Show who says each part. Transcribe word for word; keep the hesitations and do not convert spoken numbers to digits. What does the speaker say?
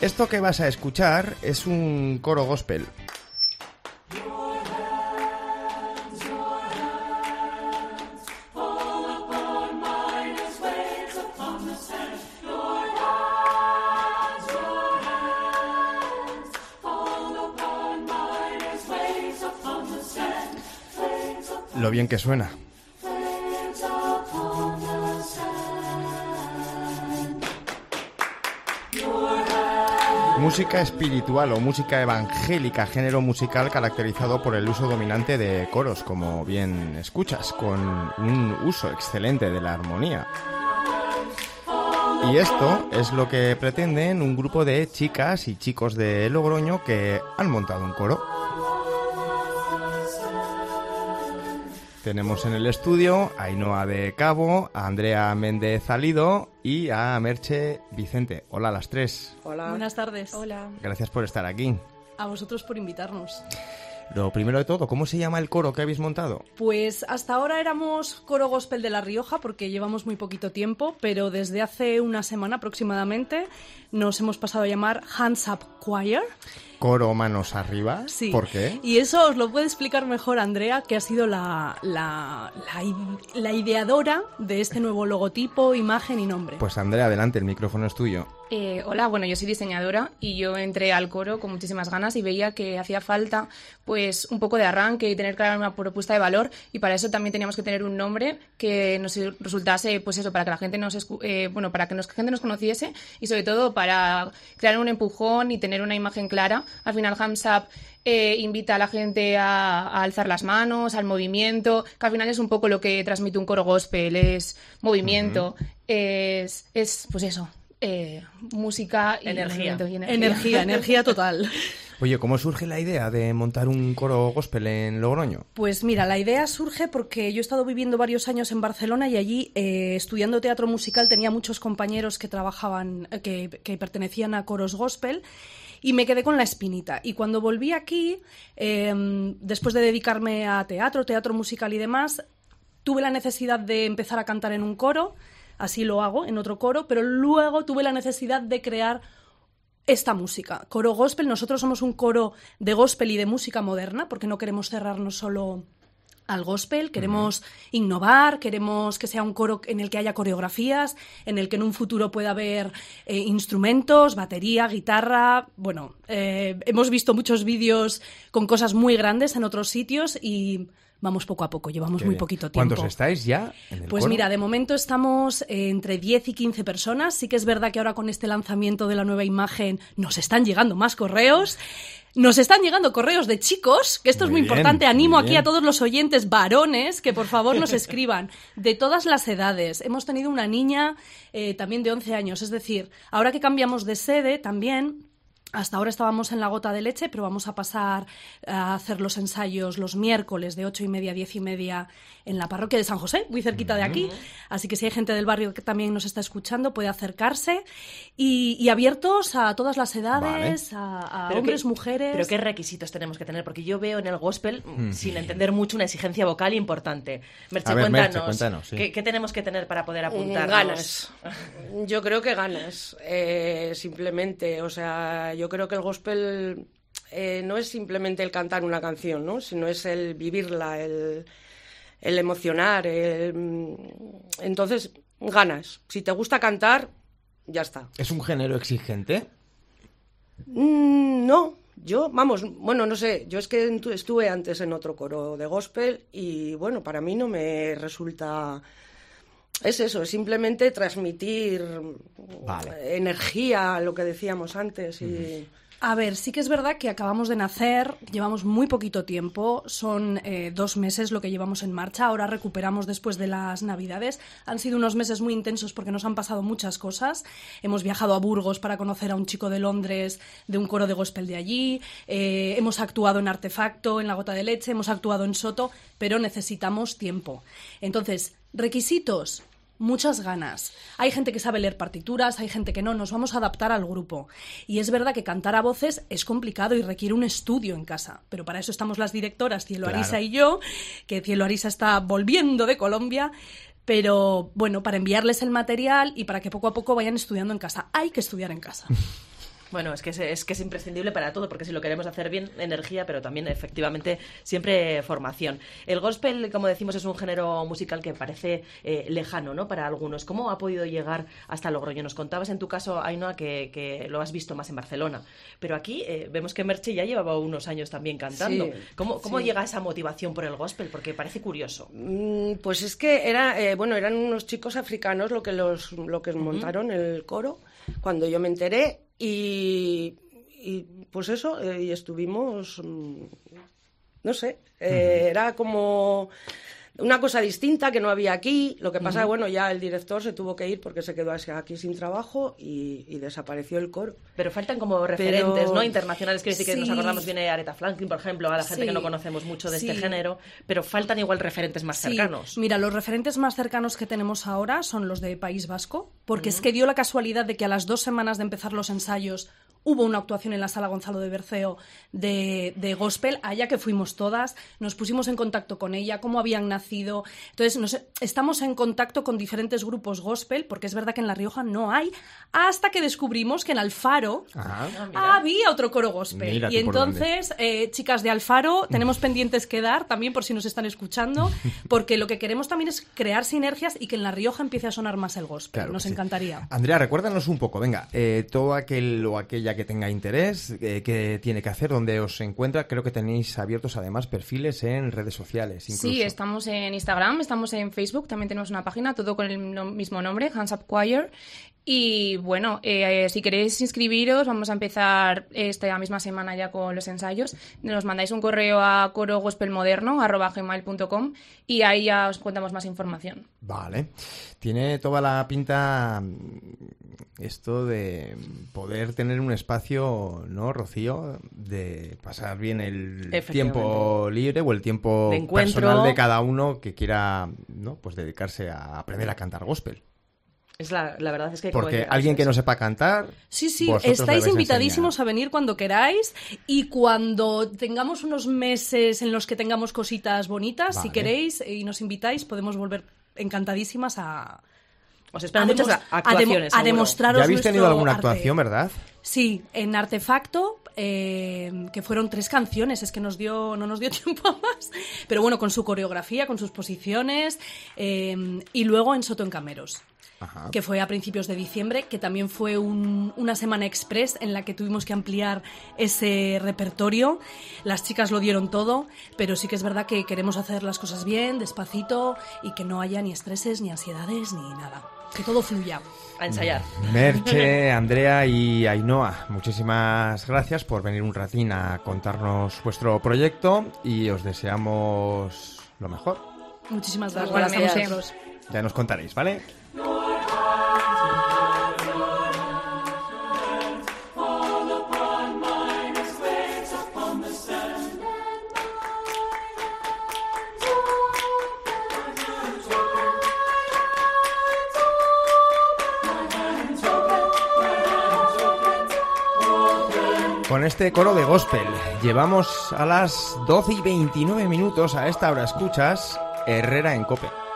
Speaker 1: Esto que vas a escuchar es un coro gospel. Lo bien que suena. Música espiritual o música evangélica, género musical caracterizado por el uso dominante de coros, como bien escuchas, con un uso excelente de la armonía. Y esto es lo que pretenden un grupo de chicas y chicos de Logroño que han montado un coro. Tenemos en el estudio a Ainhoa de Cabo, a Andrea Méndez Alido y a Merche Vicente. Hola a las tres.
Speaker 2: Hola.
Speaker 3: Buenas tardes.
Speaker 2: Hola.
Speaker 1: Gracias por estar aquí.
Speaker 3: A vosotros por invitarnos.
Speaker 1: Lo primero de todo, ¿cómo se llama el coro que habéis montado?
Speaker 3: Pues hasta ahora éramos Coro Gospel de La Rioja porque llevamos muy poquito tiempo, pero desde hace una semana aproximadamente nos hemos pasado a llamar Hands Up Choir.
Speaker 1: Coro manos arriba.
Speaker 3: Sí.
Speaker 1: ¿Por qué?
Speaker 3: Y eso os lo puede explicar mejor Andrea, que ha sido la, la, la, la ideadora de este nuevo logotipo, imagen y nombre.
Speaker 1: Pues Andrea, adelante, el micrófono es tuyo.
Speaker 2: Eh, hola, bueno, yo soy diseñadora y yo entré al coro con muchísimas ganas y veía que hacía falta pues un poco de arranque y tener clara una propuesta de valor, y para eso también teníamos que tener un nombre que nos resultase, pues eso, para que la gente nos escu- eh, bueno, para que nos, que la gente nos conociese y sobre todo para crear un empujón y tener una imagen clara. Al final Hands Up eh, invita a la gente a, a alzar las manos, al movimiento, que al final es un poco lo que transmite un coro gospel, es movimiento, uh-huh. es, es pues eso. Eh, música y
Speaker 3: energía.
Speaker 2: y energía.
Speaker 3: Energía, energía total.
Speaker 1: Oye, ¿cómo surge la idea de montar un coro gospel en Logroño?
Speaker 3: Pues mira, la idea surge porque yo he estado viviendo varios años en Barcelona y allí, eh, estudiando teatro musical, tenía muchos compañeros que trabajaban, eh, que, que pertenecían a coros gospel, y me quedé con la espinita. Y cuando volví aquí, eh, después de dedicarme a teatro, teatro musical y demás, tuve la necesidad de empezar a cantar en un coro. Así lo hago en otro coro, pero luego tuve la necesidad de crear esta música. Coro gospel, nosotros somos un coro de gospel y de música moderna, porque no queremos cerrarnos solo al gospel, queremos uh-huh. innovar, queremos que sea un coro en el que haya coreografías, en el que en un futuro pueda haber eh, instrumentos, batería, guitarra. Bueno, eh, hemos visto muchos vídeos con cosas muy grandes en otros sitios y vamos poco a poco, llevamos
Speaker 1: Qué
Speaker 3: muy
Speaker 1: bien.
Speaker 3: poquito tiempo.
Speaker 1: ¿Cuántos estáis ya en el
Speaker 3: Pues
Speaker 1: coro?
Speaker 3: mira, de momento estamos eh, entre diez y quince personas. Sí que es verdad que ahora con este lanzamiento de la nueva imagen nos están llegando más correos. Nos están llegando correos de chicos, que esto
Speaker 1: Muy
Speaker 3: es muy
Speaker 1: bien,
Speaker 3: importante. Animo
Speaker 1: muy
Speaker 3: aquí
Speaker 1: bien.
Speaker 3: a todos los oyentes varones que por favor nos escriban de todas las edades. Hemos tenido una niña eh, también de once años. Es decir, ahora que cambiamos de sede también... Hasta ahora estábamos en La Gota de Leche, pero vamos a pasar a hacer los ensayos los miércoles de ocho y media a diez y media en la parroquia de San José, muy cerquita de aquí. Así que si hay gente del barrio que también nos está escuchando, puede acercarse. Y, y abiertos a todas las edades, vale. a, a hombres,
Speaker 4: qué,
Speaker 3: mujeres.
Speaker 4: Pero ¿qué requisitos tenemos que tener? Porque yo veo en el gospel,
Speaker 1: Mm.
Speaker 4: sin entender mucho, una exigencia vocal importante. Merche,
Speaker 1: A ver,
Speaker 4: cuéntanos,
Speaker 1: Merche, cuéntanos, sí.
Speaker 4: ¿qué, ¿qué tenemos que tener para poder apuntarnos?
Speaker 5: Ganas. Yo creo que ganas. Eh, simplemente, o sea, yo creo que el gospel eh, no es simplemente el cantar una canción, ¿no? Sino es el vivirla, el, el emocionar. El... Entonces, ganas. Si te gusta cantar, ya está.
Speaker 1: ¿Es un género exigente?
Speaker 5: Mm, no, yo, vamos, bueno, no sé, yo es que estuve antes en otro coro de gospel y, bueno, para mí no me resulta... Es eso, es simplemente transmitir
Speaker 1: Vale.
Speaker 5: energía, lo que decíamos antes y...
Speaker 1: Uh-huh.
Speaker 3: A ver, sí que es verdad que acabamos de nacer, llevamos muy poquito tiempo, son eh, dos meses lo que llevamos en marcha, ahora recuperamos después de las Navidades. Han sido unos meses muy intensos porque nos han pasado muchas cosas. Hemos viajado a Burgos para conocer a un chico de Londres de un coro de gospel de allí, eh, hemos actuado en Artefacto, en La Gota de Leche, hemos actuado en Soto, pero necesitamos tiempo. Entonces, requisitos... Muchas ganas. Hay gente que sabe leer partituras, hay gente que no, nos vamos a adaptar al grupo. Y es verdad que cantar a voces es complicado y requiere un estudio en casa, pero para eso estamos las directoras, Cielo
Speaker 1: Claro.
Speaker 3: Arisa y yo, que Cielo Arisa está volviendo de Colombia, pero bueno, para enviarles el material y para que poco a poco vayan estudiando en casa. Hay que estudiar en casa.
Speaker 4: Bueno, es que es, es que es imprescindible para todo, porque si lo queremos hacer bien, energía, pero también efectivamente siempre formación. El gospel, como decimos, es un género musical que parece eh, lejano, ¿no?, para algunos. ¿Cómo ha podido llegar hasta Logroño? Nos contabas en tu caso, Ainhoa, que, que lo has visto más en Barcelona, pero aquí eh, vemos que Merche ya llevaba unos años también cantando.
Speaker 5: Sí,
Speaker 4: ¿Cómo, cómo
Speaker 5: sí.
Speaker 4: llega esa motivación por el gospel? Porque parece curioso.
Speaker 5: Mm, Pues es que era, eh, bueno, eran unos chicos africanos lo que los, lo que
Speaker 4: Ujú.
Speaker 5: montaron el coro cuando yo me enteré y, y pues eso, eh, y estuvimos, mm, no sé, eh, era como una cosa distinta que no había aquí. Lo que pasa,
Speaker 4: Ujú.
Speaker 5: bueno, ya el director se tuvo que ir porque se quedó aquí sin trabajo y, y desapareció el coro.
Speaker 4: Pero faltan como referentes,
Speaker 5: Pero-
Speaker 4: ¿no?, internacionales. Quiero decir que
Speaker 3: Sí.
Speaker 4: nos acordamos bien de Aretha Franklin, por ejemplo, a la gente
Speaker 3: Sí.
Speaker 4: que no conocemos mucho de este
Speaker 3: Sí.
Speaker 4: género, pero faltan igual referentes más
Speaker 3: Sí,
Speaker 4: cercanos.
Speaker 3: mira, los referentes más cercanos que tenemos ahora son los de País Vasco, porque es que dio la casualidad de que a las dos semanas de empezar los ensayos hubo una actuación en la Sala Gonzalo de Berceo de, de gospel, allá que fuimos todas, nos pusimos en contacto con ella, cómo habían nacido. Entonces, nos- estamos en contacto con diferentes grupos gospel, porque es verdad que en La Rioja no hay, hasta que descubrimos que en Alfaro
Speaker 1: Ajá.
Speaker 4: Ah, mira.
Speaker 3: había otro coro gospel.
Speaker 1: Mira tú
Speaker 3: Y
Speaker 1: por dónde.
Speaker 3: entonces, eh, chicas de Alfaro, tenemos pendientes que dar también por si nos están escuchando, porque lo que queremos también es crear sinergias y que en La Rioja empiece a sonar más el gospel.
Speaker 1: Claro
Speaker 3: Nos
Speaker 1: que sí.
Speaker 3: encantaría.
Speaker 1: Andrea, recuérdanos un poco, venga, eh, todo aquel o aquella que tenga interés, eh, ¿qué tiene que hacer? ¿Dónde os encuentra? Creo que tenéis abiertos además perfiles en redes sociales, incluso.
Speaker 2: Sí, estamos en Instagram, estamos en Facebook, también tenemos una página, todo con el no- mismo nombre, Hands Up Choir. Y bueno, eh, si queréis inscribiros, vamos a empezar esta misma semana ya con los ensayos. Nos mandáis un correo a corogospelmoderno arroba gmail punto com y ahí ya os contamos más información.
Speaker 1: Vale. Tiene toda la pinta mm, esto de poder tener un espacio, ¿no, Rocío? De pasar bien el
Speaker 4: Efectivamente.
Speaker 1: tiempo libre o el tiempo
Speaker 4: De encuentro.
Speaker 1: personal de cada uno que quiera, ¿no?, pues dedicarse a aprender a cantar gospel.
Speaker 4: Es la, la verdad es que... como
Speaker 1: Porque
Speaker 4: decía,
Speaker 1: alguien que
Speaker 4: es-
Speaker 1: no sepa cantar,
Speaker 3: Sí, sí,
Speaker 1: vosotros le
Speaker 3: estáis
Speaker 1: vais a
Speaker 3: invitadísimos
Speaker 1: enseñar.
Speaker 3: a venir cuando queráis y cuando tengamos unos meses en los que tengamos cositas bonitas, si
Speaker 1: Vale.
Speaker 3: queréis y nos invitáis, podemos volver encantadísimas a,
Speaker 4: Os esperan
Speaker 3: a
Speaker 4: muchas
Speaker 3: demos- a demo-
Speaker 4: actuaciones,
Speaker 3: a
Speaker 4: seguro.
Speaker 3: demostraros
Speaker 1: Ya habéis tenido
Speaker 3: nuestro
Speaker 1: alguna
Speaker 3: arte.
Speaker 1: actuación, ¿verdad?
Speaker 3: Sí, en Artefacto, eh, que fueron tres canciones, es que nos dio, no nos dio tiempo a más, pero bueno, con su coreografía, con sus posiciones, eh, y luego en Soto en Cameros.
Speaker 1: Ajá.
Speaker 3: Que fue a principios de diciembre, que también fue un- una semana express en la que tuvimos que ampliar ese repertorio. Las chicas lo dieron todo, pero sí que es verdad que queremos hacer las cosas bien, despacito, y que no haya ni estreses, ni ansiedades, ni nada. Que todo fluya.
Speaker 4: A ensayar.
Speaker 1: Merche, Andrea y Ainhoa, muchísimas gracias por venir un ratín a contarnos vuestro proyecto y os deseamos lo mejor.
Speaker 3: Muchísimas
Speaker 2: Pues
Speaker 3: gracias a
Speaker 2: igualmente.
Speaker 3: vosotros.
Speaker 1: Ya nos contaréis, ¿vale? Con este coro de gospel llevamos a las doce y veintinueve minutos. A esta hora escuchas Herrera en Cope.